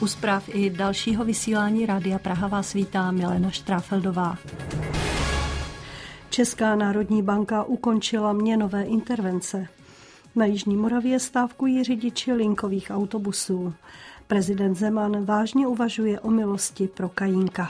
U zpráv i dalšího vysílání Rádia Praha vás vítá Milena Štráfeldová. Česká národní banka ukončila měnové intervence. Na Jižní Moravě stávkují řidiči linkových autobusů. Prezident Zeman vážně uvažuje o milosti pro Kajínka.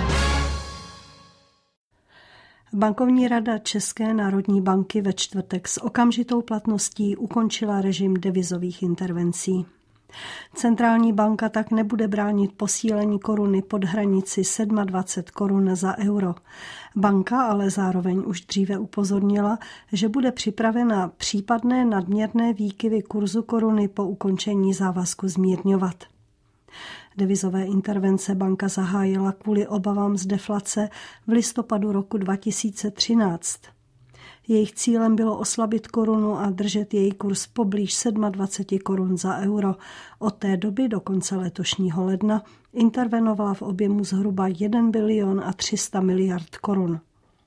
Bankovní rada České národní banky ve čtvrtek s okamžitou platností ukončila režim devizových intervencí. Centrální banka tak nebude bránit posílení koruny pod hranici 27 korun za euro. Banka ale zároveň už dříve upozornila, že bude připravena případné nadměrné výkyvy kurzu koruny po ukončení závazku zmírňovat. Devizové intervence banka zahájila kvůli obavám z deflace v listopadu roku 2013. Jejich cílem bylo oslabit korunu a držet její kurz poblíž 27 korun za euro. Od té doby do konce letošního ledna intervenovala v objemu zhruba 1 bilion a 300 miliard korun.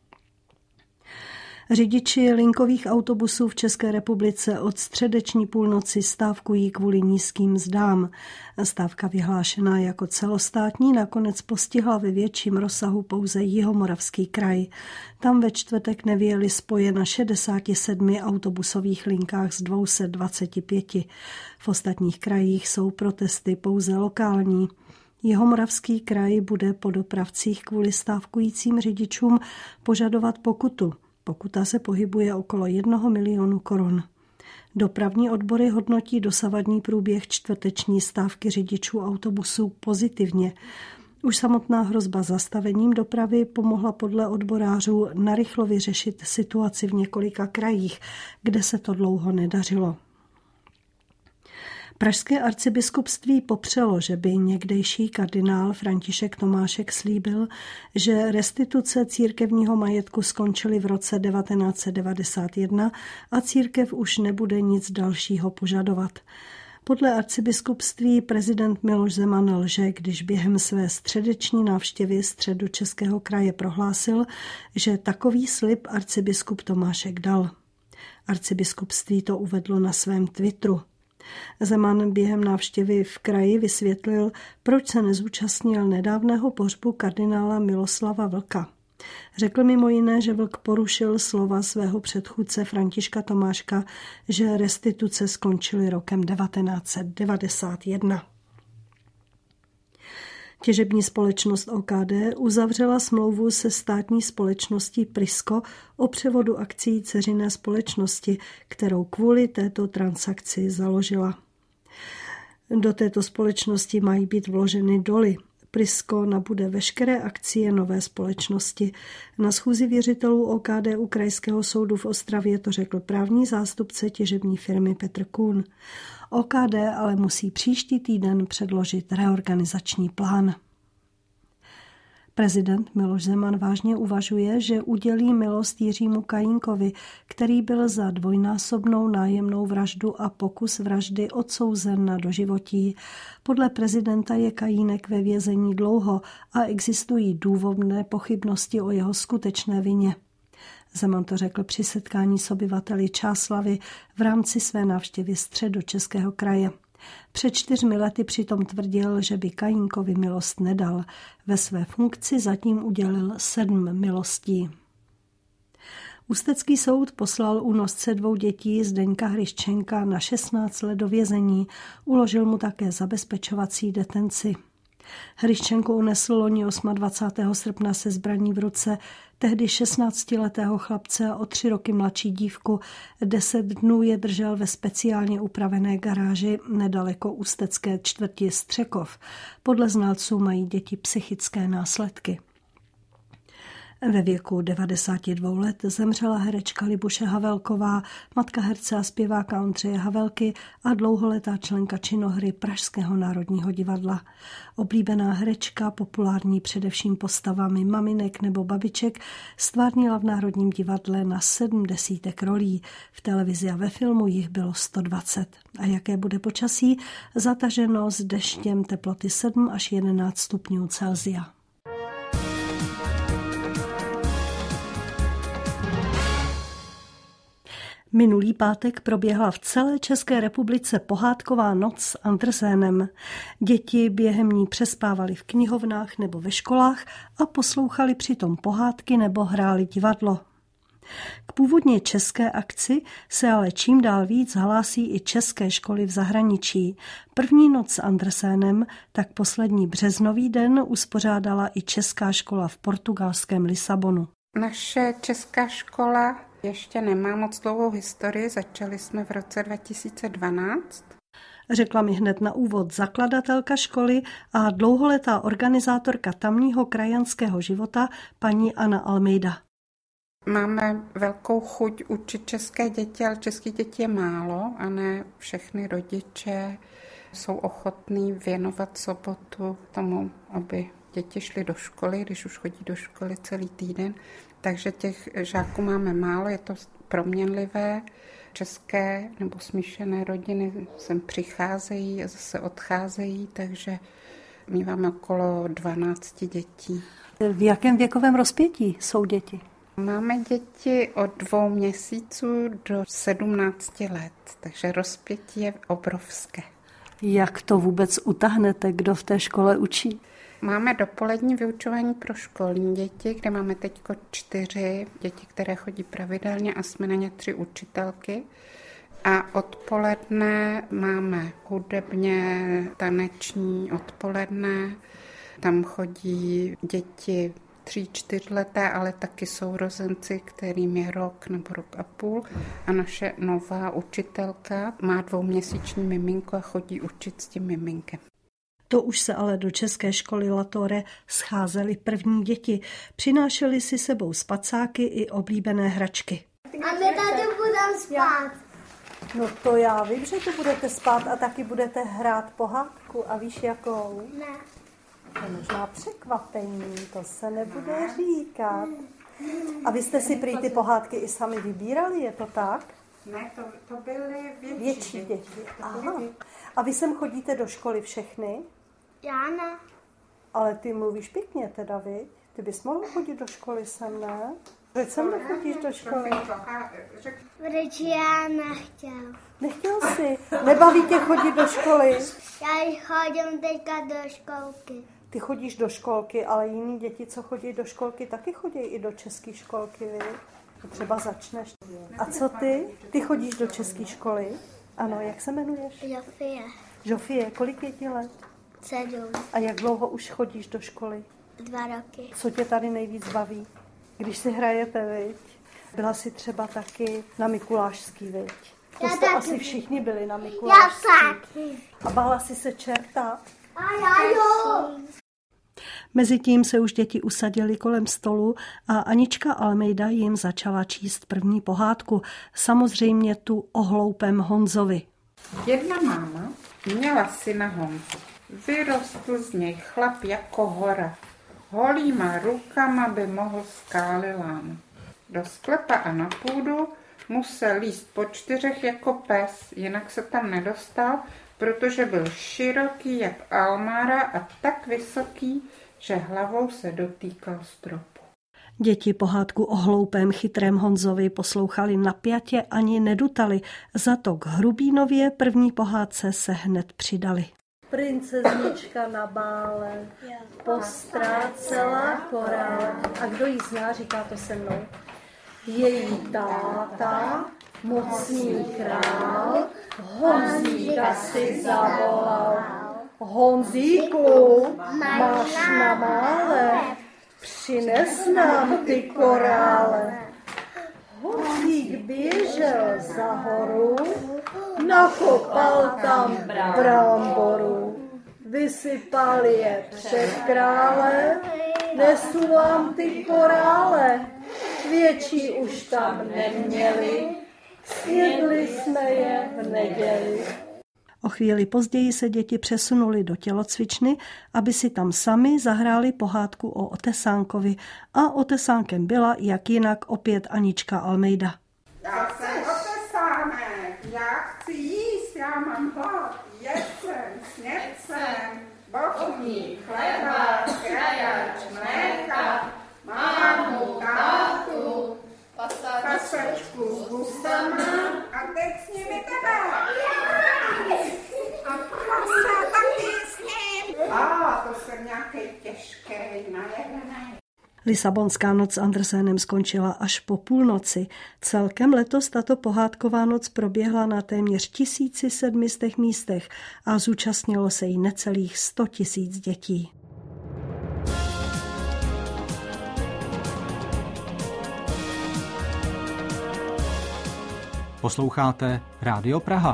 Řidiči linkových autobusů v České republice od středeční půlnoci stávkují kvůli nízkým mzdám. Stávka vyhlášená jako celostátní nakonec postihla ve větším rozsahu pouze Jihomoravský kraj. Tam ve čtvrtek nevyjeli spoje na 67 autobusových linkách z 225. V ostatních krajích jsou protesty pouze lokální. Jihomoravský kraj bude po dopravcích kvůli stávkujícím řidičům požadovat pokutu. Pokuta se pohybuje okolo 1 milionu korun. Dopravní odbory hodnotí dosavadní průběh čtvrteční stávky řidičů autobusů pozitivně. Už samotná hrozba zastavením dopravy pomohla podle odborářů narychlo vyřešit situaci v několika krajích, kde se to dlouho nedařilo. Pražské arcibiskupství popřelo, že by někdejší kardinál František Tomášek slíbil, že restituce církevního majetku skončily v roce 1991 a církev už nebude nic dalšího požadovat. Podle arcibiskupství prezident Miloš Zeman lže, když během své středeční návštěvy Středočeského kraje prohlásil, že takový slib arcibiskup Tomášek dal. Arcibiskupství to uvedlo na svém Twitteru. Zeman během návštěvy v kraji vysvětlil, proč se nezúčastnil nedávného pohřbu kardinála Miloslava Vlka. Řekl mimo jiné, že Vlk porušil slova svého předchůdce Františka Tomáška, že restituce skončily rokem 1991. Těžební společnost OKD uzavřela smlouvu se státní společností Prisco o převodu akcií dceřiné společnosti, kterou kvůli této transakci založila. Do této společnosti mají být vloženy doly. Prisco nabude veškeré akcie nové společnosti. Na schůzi věřitelů OKD u Krajského soudu v Ostravě to řekl právní zástupce těžební firmy Petr Kuhn. OKD ale musí příští týden předložit reorganizační plán. Prezident Miloš Zeman vážně uvažuje, že udělí milost Jiřímu Kajínkovi, který byl za dvojnásobnou nájemnou vraždu a pokus vraždy odsouzen na doživotí. Podle prezidenta je Kajínek ve vězení dlouho a existují důvodné pochybnosti o jeho skutečné vině. Zeman to řekl při setkání s obyvateli Čáslavi v rámci své návštěvy Středočeského kraje. Před 4 lety přitom tvrdil, že by Kajínkovi milost nedal. Ve své funkci zatím udělil 7 milostí. Ústecký soud poslal únosce 2 dětí Zdeňka Hryščenka na 16 let do vězení. Uložil mu také zabezpečovací detenci. Hryščenko unesl loni 28. srpna se zbraní v ruce tehdy 16letého chlapce a o 3 roky mladší dívku. 10 dnů je držel ve speciálně upravené garáži nedaleko ústecké čtvrti Střekov. Podle znalců mají děti psychické následky. Ve věku 92 let zemřela herečka Libuše Havelková, matka herce a zpěváka Ondřeje Havelky a dlouholetá členka činohry Pražského národního divadla. Oblíbená herečka, populární především postavami maminek nebo babiček, stvárnila v Národním divadle na 70 rolí. V televizi a ve filmu jich bylo 120. A jaké bude počasí? Zataženo s deštěm, teploty 7 až 11 stupňů Celsia. Minulý pátek proběhla v celé České republice pohádková noc s Andersénem. Děti během ní přespávaly v knihovnách nebo ve školách a poslouchali přitom pohádky nebo hráli divadlo. K původně české akci se ale čím dál víc hlásí i české školy v zahraničí. První noc s Andersénem tak poslední březnový den uspořádala i česká škola v portugalském Lisabonu. Naše česká škola ještě nemá moc dlouhou historii, začali jsme v roce 2012. Řekla mi hned na úvod zakladatelka školy a dlouholetá organizátorka tamního krajanského života paní Ana Almeida. Máme velkou chuť učit české děti, ale českých dětí je málo a ne všechny rodiče jsou ochotní věnovat sobotu tomu, aby děti šly do školy, když už chodí do školy celý týden. Takže těch žáků máme málo, je to proměnlivé. České nebo smíšené rodiny sem přicházejí a zase odcházejí, takže míváme okolo 12 dětí. V jakém věkovém rozpětí jsou děti? Máme děti od 2 měsíců do 17 let, takže rozpětí je obrovské. Jak to vůbec utahnete, kdo v té škole učí? Máme dopolední vyučování pro školní děti, kde máme teď 4 děti, které chodí pravidelně a jsme na ně 3 učitelky. A odpoledne máme hudebně taneční odpoledne, tam chodí děti 3-4 leté, ale taky sourozenci, kterým je rok nebo rok a půl. A naše nová učitelka má 2měsíční miminko a chodí učit s tím miminkem. To už se ale do české školy Latore scházely první děti. Přinášeli si sebou spacáky i oblíbené hračky. A my tady budeme spát. No to já vím, že tu budete spát a taky budete hrát pohádku. A víš jakou? Ne. To je možná překvapení, to se nebude říkat. A vy jste si prý ty pohádky i sami vybírali, je to tak? Ne, to byly Větší děti. Aha. A vy sem chodíte do školy všechny? Já ne. Ale ty mluvíš pěkně teda, viď? Ty bys mohl chodit do školy sem, ne? Proč sem nechodíš do školy? Protože já nechtěl. Nechtěl jsi? Nebaví tě chodit do školy? Já chodím teďka do školky. Ty chodíš do školky, ale jiní děti, co chodí do školky, taky chodí i do české školky, viď? Třeba začneš. A co ty? Ty chodíš do české školy? Ano, jak se jmenuješ? Žofie. Žofie, kolik je ti let? 7. A jak dlouho už chodíš do školy? 2 roky. Co tě tady nejvíc baví? Když si hrajete, viď? Byla jsi třeba taky na Mikulášský, viď? To Já jste taky. asi všichni byli na Já Mikulášský. taky. A bála jsi se čerta? A já jo. Mezitím se už děti usadily kolem stolu a Anička Almeida jim začala číst první pohádku. Samozřejmě tu o hloupém Honzovi. Jedna máma měla syna Honzu. Vyrostl z něj chlap jako hora. Holýma rukama by mohl skály lámat. Do sklepa a na půdu musel lízt po 4 jako pes, jinak se tam nedostal, protože byl široký jak almára a tak vysoký, že hlavou se dotýkal stropu. Děti pohádku o hloupém chytrém Honzovi poslouchali napjatě ani nedutali, za to k Hrubínově první pohádce se hned přidali. Princeznička na bále, postrácela korál. A kdo jí zná, říká to se mnou. Její táta, mocný král, Honzíka si zavolal. Honzíku, máš na mále, přines nám ty korále. Honzík běžel za horu, nakopal tam bramboru. Vysypal je před krále, nesu vám ty korále. Větší už tam neměli, snědli jsme je v neděli. O chvíli později se děti přesunuli do tělocvičny, aby si tam sami zahráli pohádku o Otesánkovi. A Otesánkem byla, jak jinak, opět Anička Almeida. Já jsem Otesánek, já chci jíst, já mám hlad, jedcem, snědcem, bochník, chleba, krajač, mléka, mámu, tátu, pasečku s hustama, Lisabonská noc s Andersenem skončila až po půlnoci. Celkem letos tato pohádková noc proběhla na téměř 1700 místech a zúčastnilo se jí necelých 100 000 dětí. Posloucháte Rádio Praha.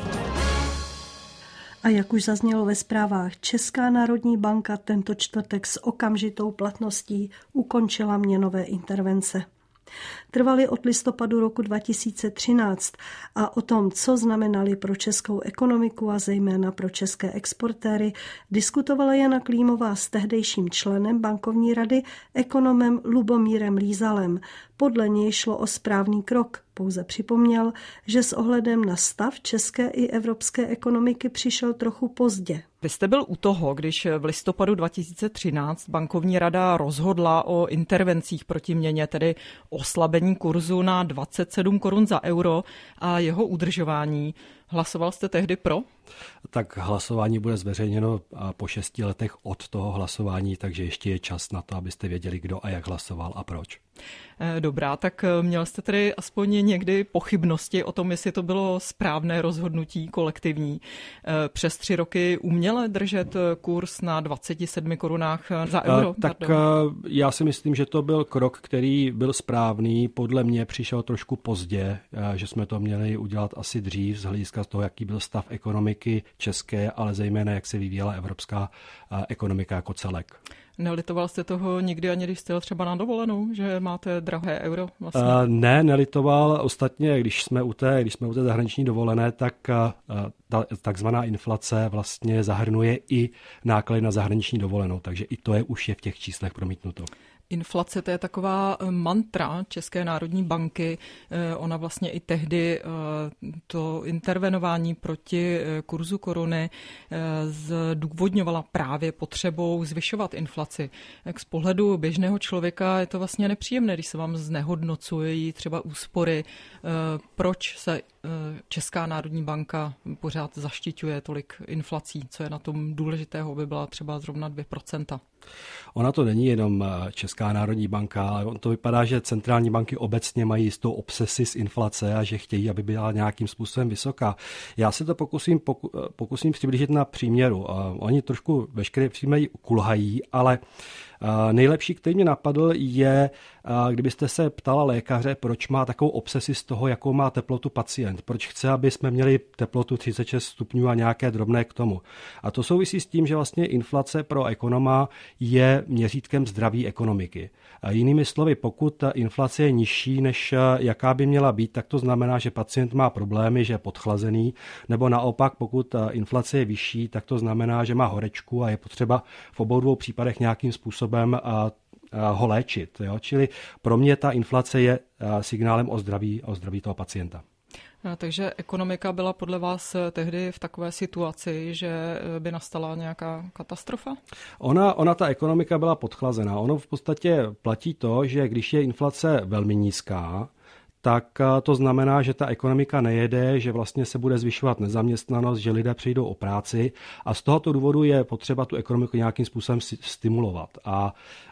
A jak už zaznělo ve zprávách, Česká národní banka tento čtvrtek s okamžitou platností ukončila měnové intervence. Trvaly od listopadu roku 2013 a o tom, co znamenaly pro českou ekonomiku a zejména pro české exportéry, diskutovala Jana Klímová s tehdejším členem bankovní rady, ekonomem Lubomírem Lízalem. Podle něj šlo o správný krok. Pouze připomněl, že s ohledem na stav české i evropské ekonomiky přišel trochu pozdě. Vy jste byl u toho, když v listopadu 2013 bankovní rada rozhodla o intervencích proti měně, tedy oslabení kurzu na 27 korun za euro a jeho udržování. Hlasoval jste tehdy pro? Tak hlasování bude zveřejněno po 6 letech od toho hlasování, takže ještě je čas na to, abyste věděli, kdo a jak hlasoval a proč. Dobrá, tak měl jste tedy aspoň někdy pochybnosti o tom, jestli to bylo správné rozhodnutí kolektivní. Přes 3 roky uměle držet kurz na 27 korunách za euro? Já si myslím, že to byl krok, který byl správný. Podle mě přišel trošku pozdě, že jsme to měli udělat asi dřív z hlediska toho, jaký byl stav ekonomiky české, ale zejména jak se vyvíjela evropská ekonomika jako celek. Nelitoval jste toho nikdy ani, když jste jel třeba na dovolenou, že máte drahé euro? Vlastně? Ne, nelitoval. Ostatně, když jsme u té zahraniční dovolené, tak ta takzvaná inflace vlastně zahrnuje i náklady na zahraniční dovolenou, takže i to už je v těch číslech promítnuto. Inflace, to je taková mantra České národní banky. Ona vlastně i tehdy to intervenování proti kurzu koruny zdůvodňovala právě potřebou zvyšovat inflaci. Jak z pohledu běžného člověka je to vlastně nepříjemné, když se vám znehodnocují třeba úspory. Proč se Česká národní banka pořád zaštiťuje tolik inflací? Co je na tom důležitého, aby byla třeba zrovna 2%? Ona to není jenom Česká národní banka, ale on to vypadá, že centrální banky obecně mají jistou obsesi z inflace a že chtějí, aby byla nějakým způsobem vysoká. Já se to pokusím přiblížit na příměru. Oni trošku veškeré příjmy kulhají, ale nejlepší, který mě napadl, je, kdybyste se ptala lékaře, proč má takovou obsesi z toho, jakou má teplotu pacient. Proč chce, aby jsme měli teplotu 36 stupňů a nějaké drobné k tomu. A to souvisí s tím, že vlastně inflace pro ekonoma je měřítkem zdraví ekonomiky. A jinými slovy, pokud ta inflace je nižší, než jaká by měla být, tak to znamená, že pacient má problémy, že je podchlazený, nebo naopak, pokud inflace je vyšší, tak to znamená, že má horečku a je potřeba v obou dvou případech nějakým způsobem ho léčit. Jo? Čili pro mě ta inflace je signálem o zdraví toho pacienta. Takže ekonomika byla podle vás tehdy v takové situaci, že by nastala nějaká katastrofa? Ona ta ekonomika byla podchlazená. Ono v podstatě platí to, že když je inflace velmi nízká, tak to znamená, že ta ekonomika nejede, že vlastně se bude zvyšovat nezaměstnanost, že lidé přijdou o práci a z tohoto důvodu je potřeba tu ekonomiku nějakým způsobem stimulovat. A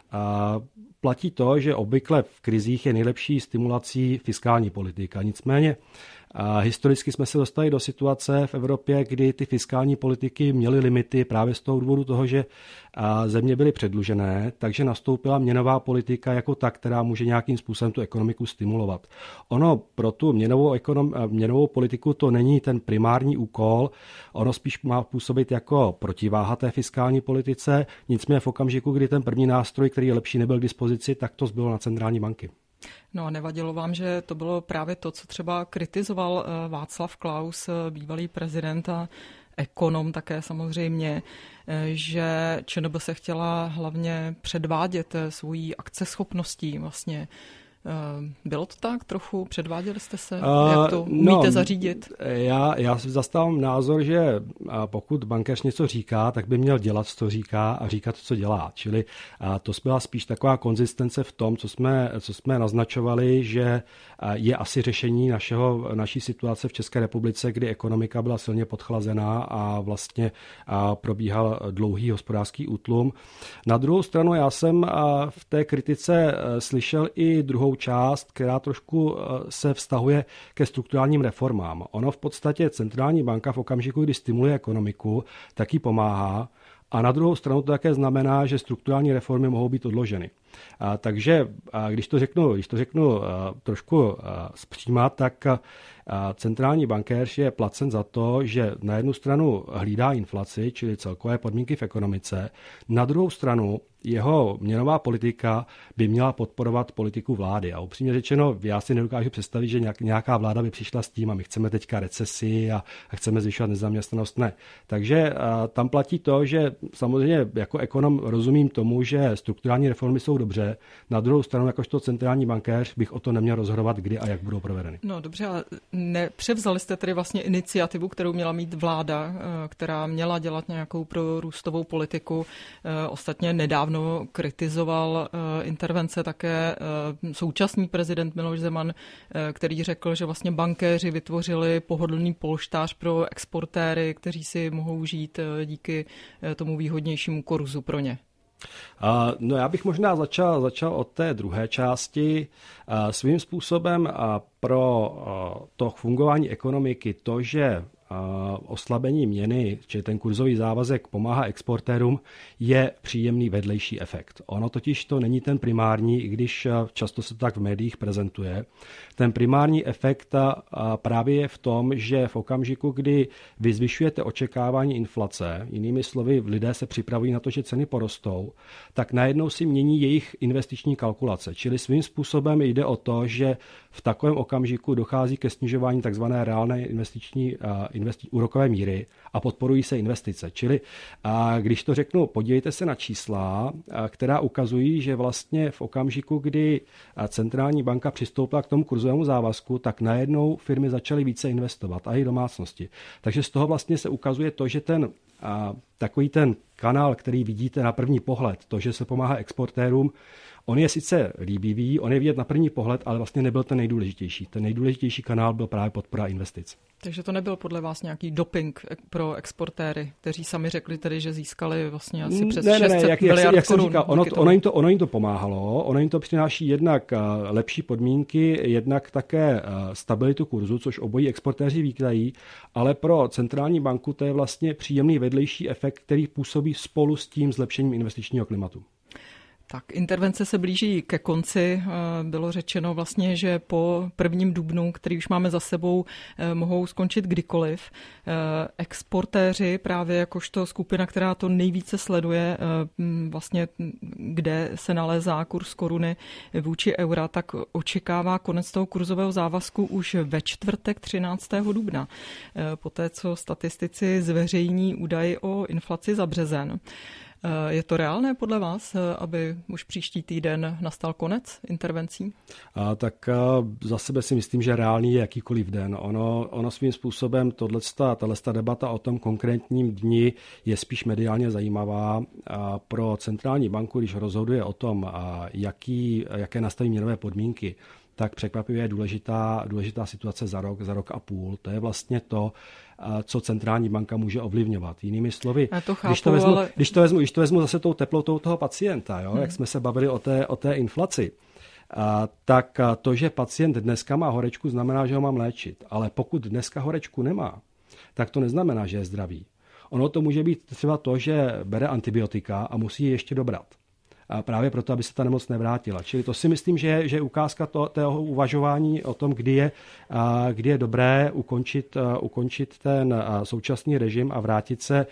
platí to, že obvykle v krizích je nejlepší stimulací fiskální politika. Nicméně historicky jsme se dostali do situace v Evropě, kdy ty fiskální politiky měly limity právě z toho důvodu toho, že země byly předlužené, takže nastoupila měnová politika jako ta, která může nějakým způsobem tu ekonomiku stimulovat. Ono pro tu měnovou politiku to není ten primární úkol, ono spíš má působit jako protiváha té fiskální politice, nicméně v okamžiku, kdy ten první nástroj, který je lepší, nebyl k dispozici, tak to zbylo na centrální banky. No a nevadilo vám, že to bylo právě to, co třeba kritizoval Václav Klaus, bývalý prezident a ekonom také samozřejmě, že ČNB se chtěla hlavně předvádět svojí akceschopností vlastně Bylo to tak trochu? Předváděli jste se? Jak to umíte zařídit? Já zastávám názor, že pokud bankéř něco říká, tak by měl dělat, co říká a říkat to, co dělá. Čili to byla spíš taková konzistence v tom, co jsme naznačovali, že je asi řešení naší situace v České republice, kdy ekonomika byla silně podchlazená a vlastně probíhal dlouhý hospodářský útlum. Na druhou stranu já jsem v té kritice slyšel i druhou část, která trošku se vztahuje ke strukturálním reformám. Ono v podstatě centrální banka v okamžiku, kdy stimuluje ekonomiku, tak jí pomáhá. A na druhou stranu to také znamená, že strukturální reformy mohou být odloženy. Takže když to řeknu trošku zpříma, tak centrální bankéř je placen za to, že na jednu stranu hlídá inflaci, čili celkové podmínky v ekonomice, na druhou stranu jeho měnová politika by měla podporovat politiku vlády. A upřímně řečeno, já si nedokážu představit, že nějaká vláda by přišla s tím a my chceme teďka recesi a chceme zvyšovat nezaměstnanost. Ne. Takže tam platí to, že samozřejmě jako ekonom rozumím tomu, že strukturální reformy jsou dobře. Na druhou stranu, jakožto centrální bankéř, bych o to neměl rozhodovat, kdy a jak budou provedeny. No dobře, ale nepřevzali jste tedy vlastně iniciativu, kterou měla mít vláda, která měla dělat nějakou prorůstovou politiku. Ostatně nedávno kritizoval intervence také současný prezident Miloš Zeman, který řekl, že vlastně bankéři vytvořili pohodlný polštář pro exportéry, kteří si mohou žít díky tomu výhodnějšímu kurzu pro ně. No já bych možná začal od té druhé části. Svým způsobem pro to fungování ekonomiky to, že oslabení měny, či ten kurzový závazek pomáhá exportérům, je příjemný vedlejší efekt. Ono totiž to není ten primární, i když často se tak v médiích prezentuje. Ten primární efekt právě je v tom, že v okamžiku, kdy vy zvyšujete očekávání inflace, jinými slovy, lidé se připravují na to, že ceny porostou, tak najednou si mění jejich investiční kalkulace. Čili svým způsobem jde o to, že v takovém okamžiku dochází ke snižování tzv. Reálné investiční úrokové míry a podporují se investice. Čili když to řeknu, podívejte se na čísla, která ukazují, že vlastně v okamžiku, kdy centrální banka přistoupila k tomu kurzovému závazku, tak najednou firmy začaly více investovat a i domácnosti. Takže z toho vlastně se ukazuje to, že takový ten kanál, který vidíte na první pohled, to, že se pomáhá exportérům, on je sice líbivý, on je vidět na první pohled, ale vlastně nebyl ten nejdůležitější. Ten nejdůležitější kanál byl právě podpora investic. Takže to nebyl podle vás nějaký doping pro exportéry, kteří sami řekli tedy, že získali vlastně asi přes 600 miliard korun. Říkal, ono jim to pomáhalo, ono jim to přináší jednak lepší podmínky, jednak také stabilitu kurzu, což obojí exportéři vítají, ale pro centrální banku to je vlastně příjemný vedlejší efekt, který působí spolu s tím zlepšením investičního klimatu. Tak intervence se blíží ke konci. Bylo řečeno vlastně, že po 1. dubnu, který už máme za sebou, mohou skončit kdykoliv. Exportéři právě jakožto skupina, která to nejvíce sleduje, vlastně kde se nalézá kurz koruny vůči eura, tak očekává konec toho kurzového závazku už ve čtvrtek 13. dubna. Poté, co statistici zveřejní údaj o inflaci za březen. Je to reálné podle vás, aby už příští týden nastal konec intervencí? Tak za sebe si myslím, že reálný je jakýkoliv den. Ono svým způsobem tato debata o tom konkrétním dni je spíš mediálně zajímavá. Pro centrální banku, když rozhoduje o tom, jaké nastaví měnové podmínky, tak překvapivě je důležitá situace za rok a půl. To je vlastně to, co centrální banka může ovlivňovat. Jinými slovy, když to vezmu zase tou teplotou toho pacienta, jak jsme se bavili o té inflaci, tak to, že pacient dneska má horečku, znamená, že ho mám léčit. Ale pokud dneska horečku nemá, tak to neznamená, že je zdravý. Ono to může být třeba to, že bere antibiotika a musí je ještě dobrat. A právě proto, aby se ta nemoc nevrátila. Čili to si myslím, že je ukázka toho uvažování o tom, kdy je dobré ukončit ten současný režim a vrátit se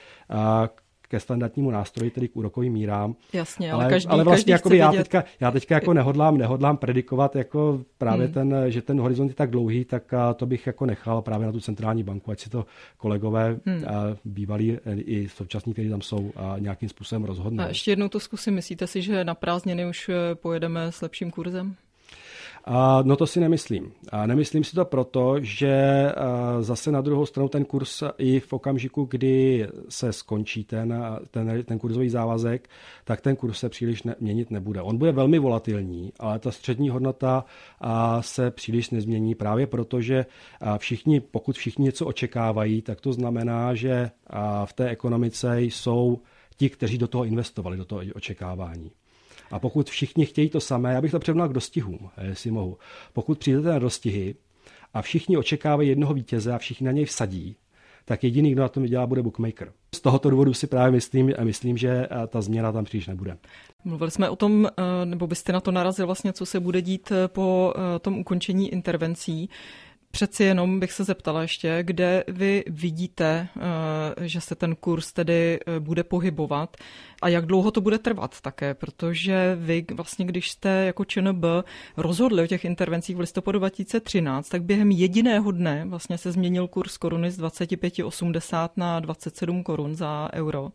ke standardnímu nástroji, tedy k úrokovým mírám. Jasně, ale vlastně já teďka jako nehodlám predikovat jako právě že ten horizont je tak dlouhý, tak to bych jako nechal právě na tu centrální banku, ať si to kolegové bývalí i současní, kteří tam jsou, nějakým způsobem rozhodnou. A ještě jednou to zkusím. Myslíte si, že na prázdniny už pojedeme s lepším kurzem? No to si nemyslím. Nemyslím si to proto, že zase na druhou stranu ten kurz i v okamžiku, kdy se skončí ten kurzový závazek, tak ten kurz se příliš měnit nebude. On bude velmi volatilní, ale ta střední hodnota se příliš nezmění právě proto, že pokud všichni něco očekávají, tak to znamená, že v té ekonomice jsou ti, kteří do toho investovali, do toho očekávání. A pokud všichni chtějí to samé, já bych to převnal k dostihům, jestli mohu. Pokud přijdete na dostihy a všichni očekávají jednoho vítěze a všichni na něj vsadí, tak jediný, kdo na tom vydělá, bude bookmaker. Z tohoto důvodu si právě myslím, že ta změna tam příliš nebude. Mluvili jsme o tom, nebo byste na to narazil vlastně, co se bude dít po tom ukončení intervencí. Přeci jenom bych se zeptala ještě, kde vy vidíte, že se ten kurz tedy bude pohybovat a jak dlouho to bude trvat také, protože vy vlastně, když jste jako ČNB rozhodli o těch intervencích v listopadu 2013, tak během jediného dne vlastně se změnil kurz koruny z 25,80 na 27 korun za euro.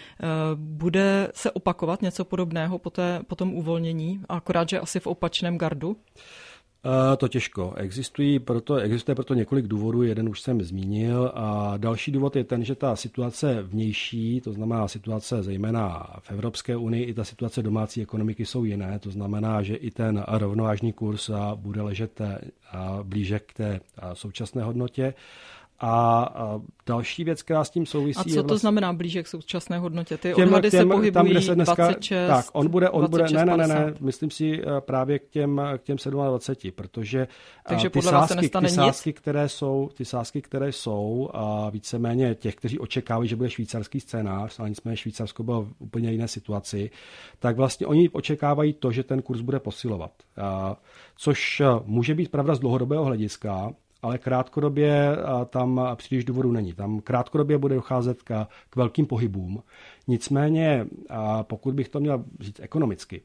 Bude se opakovat něco podobného po tom uvolnění, akorát, že asi v opačném gardu? To těžko. Existuje proto několik důvodů, jeden už jsem zmínil a další důvod je ten, že ta situace vnější, to znamená situace zejména v Evropské unii, i ta situace domácí ekonomiky jsou jiné, to znamená, že i ten rovnovážný kurz bude ležet blíže k té současné hodnotě. A další věc, která s tím souvisí... A co to znamená blíže k současné hodnotě? Ty odhady se pohybují tam, kde se dneska, 26, tak, on bude 26, ne, myslím si právě k těm 27, protože ty sázky, které jsou a víceméně těch, kteří očekávají, že bude švýcarský scénář, ale nicméně Švýcarsko bylo v úplně jiné situaci, tak vlastně oni očekávají to, že ten kurz bude posilovat. Což může být pravda z dlouhodobého hlediska, ale krátkodobě tam příliš důvodu není. Tam krátkodobě bude docházet k velkým pohybům. Nicméně, pokud bych to měl říct ekonomicky,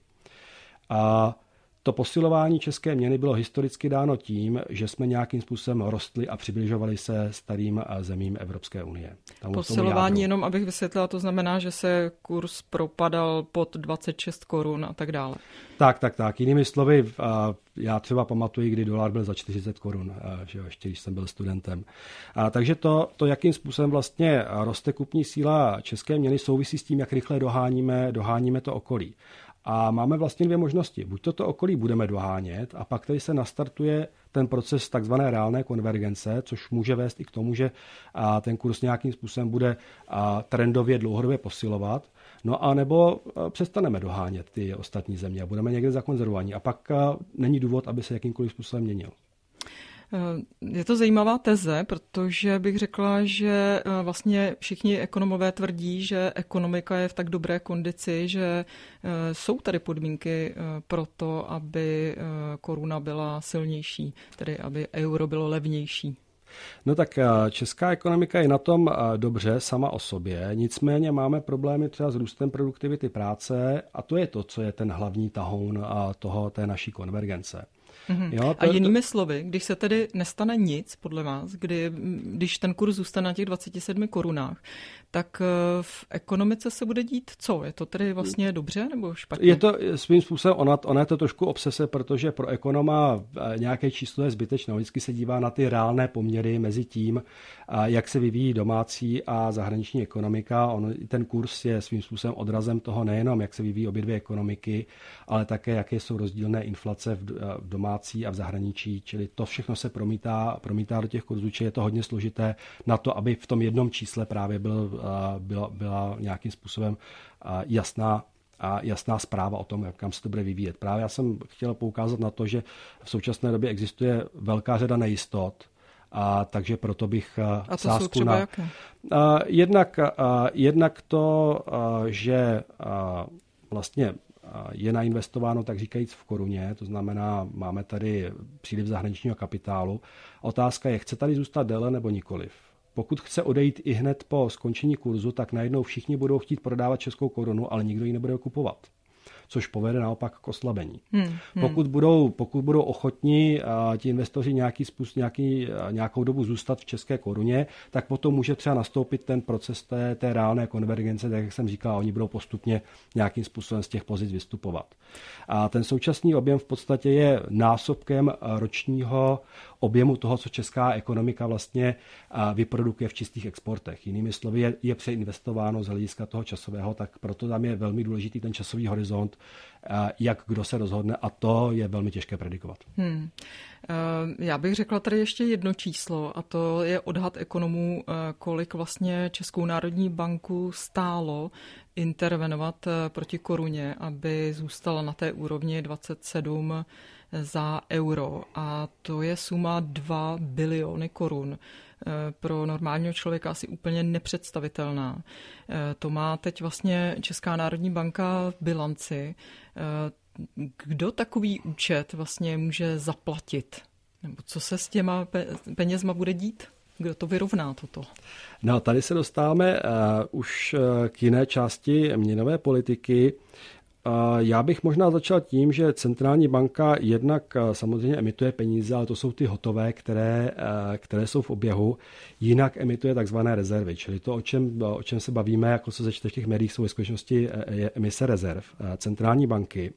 to posilování české měny bylo historicky dáno tím, že jsme nějakým způsobem rostli a přibližovali se starým zemím Evropské unie. Posilování, jenom abych vysvětlila, to znamená, že se kurz propadal pod 26 korun a tak dále. Tak. Jinými slovy, já třeba pamatuji, kdy dolar byl za 40 korun, ještě když jsem byl studentem. Takže to, jakým způsobem vlastně roste kupní síla české měny, souvisí s tím, jak rychle doháníme to okolí. A máme vlastně dvě možnosti. Buď toto okolí budeme dohánět a pak tady se nastartuje ten proces takzvané reálné konvergence, což může vést i k tomu, že ten kurz nějakým způsobem bude trendově dlouhodobě posilovat. No a nebo přestaneme dohánět ty ostatní země a budeme někde zakonzervovaní. A pak není důvod, aby se jakýmkoliv způsobem měnil. Je to zajímavá teze, protože bych řekla, že vlastně všichni ekonomové tvrdí, že ekonomika je v tak dobré kondici, že jsou tady podmínky pro to, aby koruna byla silnější, tedy aby euro bylo levnější. No tak česká ekonomika je na tom dobře sama o sobě, nicméně máme problémy třeba s růstem produktivity práce a to je to, co je ten hlavní tahoun té naší konvergence. Jo, a jinými slovy, když se tedy nestane nic, podle vás, když ten kurz zůstane na těch 27 korunách, tak v ekonomice se bude dít co? Je to tedy vlastně dobře nebo špatně? Je to svým způsobem, ona je to trošku obsese, protože pro ekonoma nějaké číslo je zbytečné. Vždycky se dívá na ty reálné poměry mezi tím, jak se vyvíjí domácí a zahraniční ekonomika. Ten kurz je svým způsobem odrazem toho nejenom, jak se vyvíjí obě dvě ekonomiky, ale také, jaké jsou rozdílné inflace v domácí a v zahraničí. Čili to všechno se promítá do těch kurzů, čili je to hodně složité na to, aby v tom jednom čísle právě byla nějakým způsobem jasná zpráva o tom, kam se to bude vyvíjet. Právě já jsem chtěl poukázat na to, že v současné době existuje velká řada nejistot, takže proto bych sázku na... Jednak to, že vlastně je nainvestováno, tak říkajíc, v koruně, to znamená, máme tady příliv zahraničního kapitálu. Otázka je, chce tady zůstat déle nebo nikoliv. Pokud chce odejít i hned po skončení kurzu, tak najednou všichni budou chtít prodávat českou korunu, ale nikdo ji nebude kupovat. což povede naopak k oslabení. Pokud budou ochotní ti investoři nějakou dobu zůstat v české koruně, tak potom může třeba nastoupit ten proces té reálné konvergence, tak jak jsem říkal, oni budou postupně nějakým způsobem z těch pozic vystupovat. A ten současný objem v podstatě je násobkem ročního objemu toho, co česká ekonomika vlastně vyprodukuje v čistých exportech. Jinými slovy je přeinvestováno z hlediska toho časového, tak proto tam je velmi důležitý ten časový horizont, jak kdo se rozhodne, a to je velmi těžké predikovat. Já bych řekla tady ještě jedno číslo, a to je odhad ekonomů, kolik vlastně Českou národní banku stálo intervenovat proti koruně, aby zůstala na té úrovni 27 za euro. A to je suma 2 biliony korun. Pro normálního člověka asi úplně nepředstavitelná. To má teď vlastně Česká národní banka v bilanci. Kdo takový účet vlastně může zaplatit? Nebo co se s těma penězma bude dít? Kdo to vyrovná toto? No, tady se dostáváme už k jiné části měnové politiky. Já bych možná začal tím, že centrální banka jednak samozřejmě emituje peníze, ale to jsou ty hotové, které jsou v oběhu. Jinak emituje takzvané rezervy, čili to, o čem se bavíme, jako co se čte v těch médiích, jsou ve skutečnosti je emise rezerv centrální banky.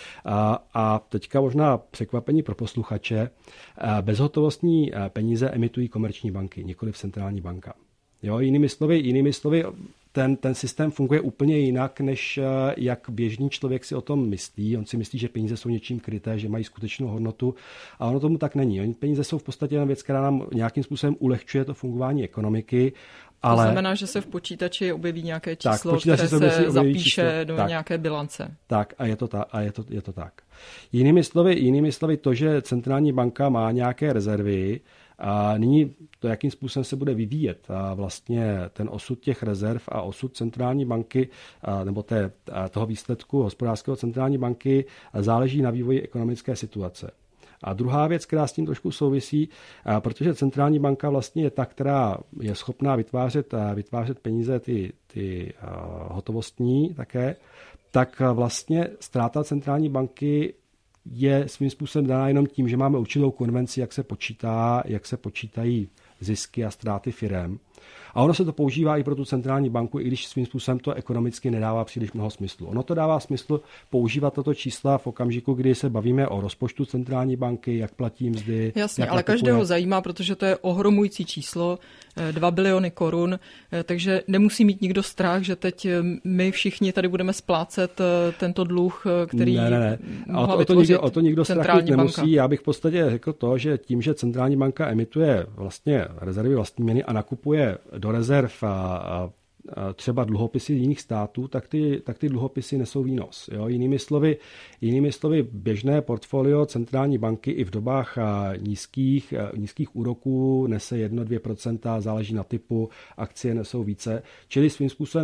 A teďka možná překvapení pro posluchače. Bezhotovostní peníze emitují komerční banky, nikoliv centrální banka. Jo, jinými slovy, ten systém funguje úplně jinak, než jak běžný člověk si o tom myslí. On si myslí, že peníze jsou něčím kryté, že mají skutečnou hodnotu, a ono tomu tak není. Peníze jsou v podstatě jen věc, která nám nějakým způsobem ulehčuje to fungování ekonomiky. Ale... To znamená, že se v počítači objeví nějaké číslo, které se zapíše do nějaké bilance. Tak, a je to tak. Jinými slovy to, že centrální banka má nějaké rezervy, a nyní to, jakým způsobem se bude vyvíjet a vlastně ten osud těch rezerv a osud centrální banky nebo toho výsledku hospodářského centrální banky záleží na vývoji ekonomické situace. A druhá věc, která s tím trošku souvisí, protože centrální banka vlastně je ta, která je schopná vytvářet peníze ty hotovostní také, tak vlastně ztráta centrální banky je svým způsobem daná jenom tím, že máme určitou konvenci, jak se počítají zisky a ztráty firem. A ono se to používá i pro tu centrální banku, i když svým způsobem to ekonomicky nedává příliš mnoho smyslu. Ono to dává smysl používat tato čísla v okamžiku, kdy se bavíme o rozpočtu centrální banky, jak platí mzdy. Jasně, ale každého zajímá, protože to je ohromující číslo, 2 biliony korun, takže nemusí mít nikdo strach, že teď my všichni tady budeme splácet tento dluh, který mohla vytvořit o to nikdo strach nemusí. Já bych v podstatě řekl to, že tím, že centrální banka emituje vlastně rezervy vlastní měny a nakupuje do rezerv třeba dluhopisy jiných států, tak ty dluhopisy nesou výnos. Jo? Jinými slovy, běžné portfolio centrální banky i v dobách nízkých úroků nese 1-2%, záleží na typu, akcie nesou více. Čili svým způsobem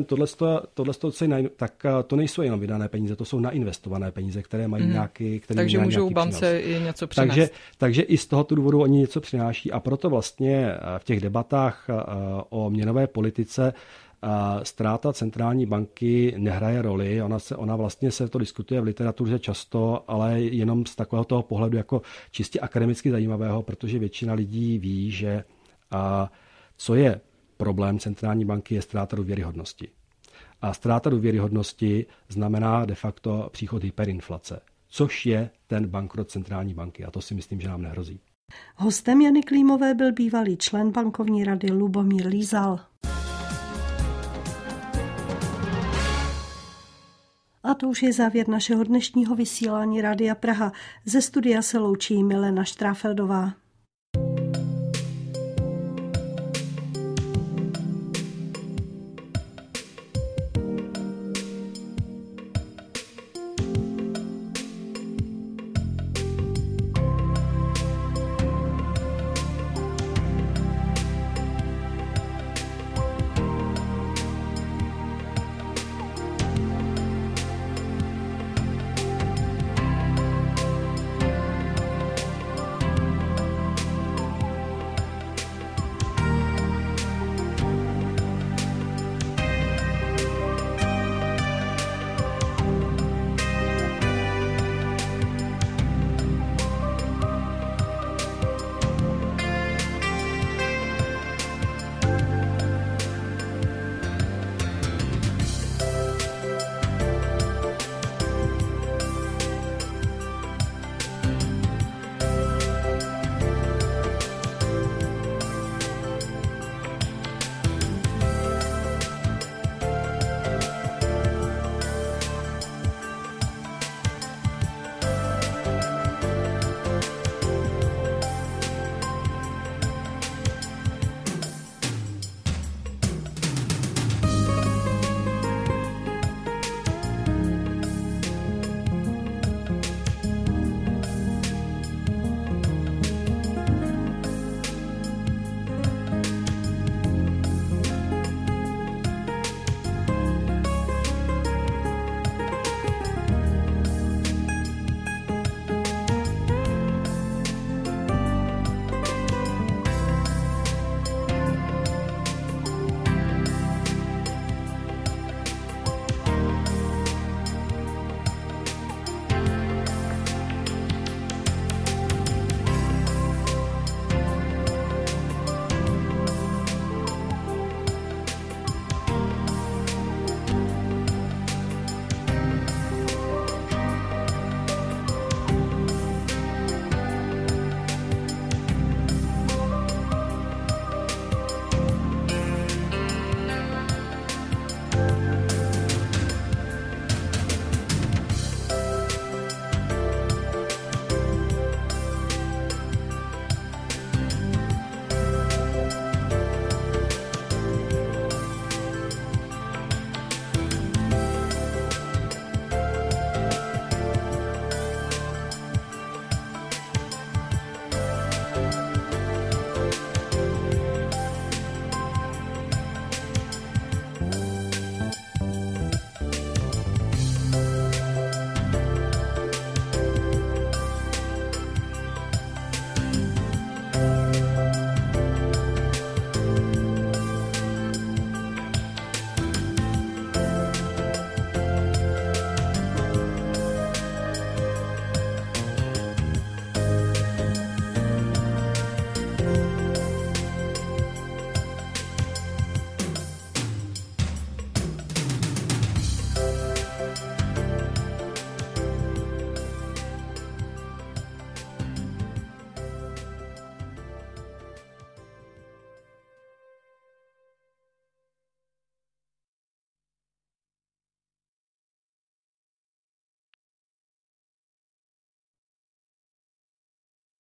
tak to nejsou jenom vydané peníze, to jsou nainvestované peníze, které mají nějaký takže můžou bance i něco přinést. Takže i z tohoto důvodu oni něco přináší, a proto vlastně v těch debatách o měnové politice ztráta centrální banky nehraje roli. Ona vlastně se to diskutuje v literatuře často, ale jenom z takového toho pohledu jako čistě akademicky zajímavého, protože většina lidí ví, že co je problém centrální banky, je ztráta důvěryhodnosti. A ztráta důvěryhodnosti znamená de facto příchod hyperinflace, což je ten bankrot centrální banky, a to si myslím, že nám nehrozí. Hostem Jany Klímové byl bývalý člen bankovní rady Lubomír Lízal. A to už je závěr našeho dnešního vysílání Rádia Praha. Ze studia se loučí Milena Štráfeldová.